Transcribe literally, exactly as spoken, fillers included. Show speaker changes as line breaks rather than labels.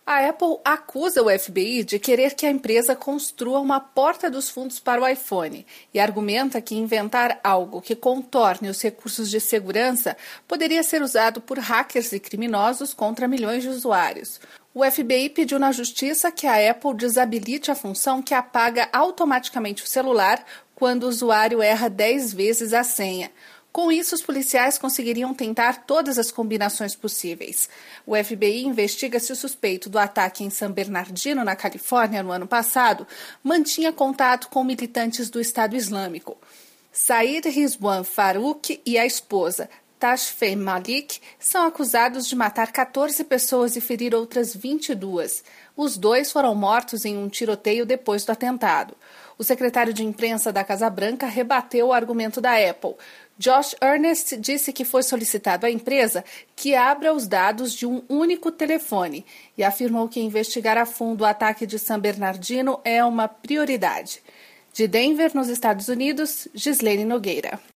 A Apple acusa o F B I de querer que a empresa construa uma porta dos fundos para o iPhone e argumenta que inventar algo que contorne os recursos de segurança poderia ser usado por hackers e criminosos contra milhões de usuários. O F B I pediu na justiça que a Apple desabilite a função que apaga automaticamente o celular quando o usuário erra dez vezes a senha. Com isso, os policiais conseguiriam tentar todas as combinações possíveis. O F B I investiga se o suspeito do ataque em San Bernardino, na Califórnia, no ano passado, mantinha contato com militantes do Estado Islâmico. Said Rizwan Farouk e a esposa, Tashfeen Malik, são acusados de matar quatorze pessoas e ferir outras vinte e duas. Os dois foram mortos em um tiroteio depois do atentado. O secretário de imprensa da Casa Branca rebateu o argumento da Apple. Josh Earnest disse que foi solicitado à empresa que abra os dados de um único telefone e afirmou que investigar a fundo o ataque de San Bernardino é uma prioridade. De Denver, nos Estados Unidos, Gislene Nogueira.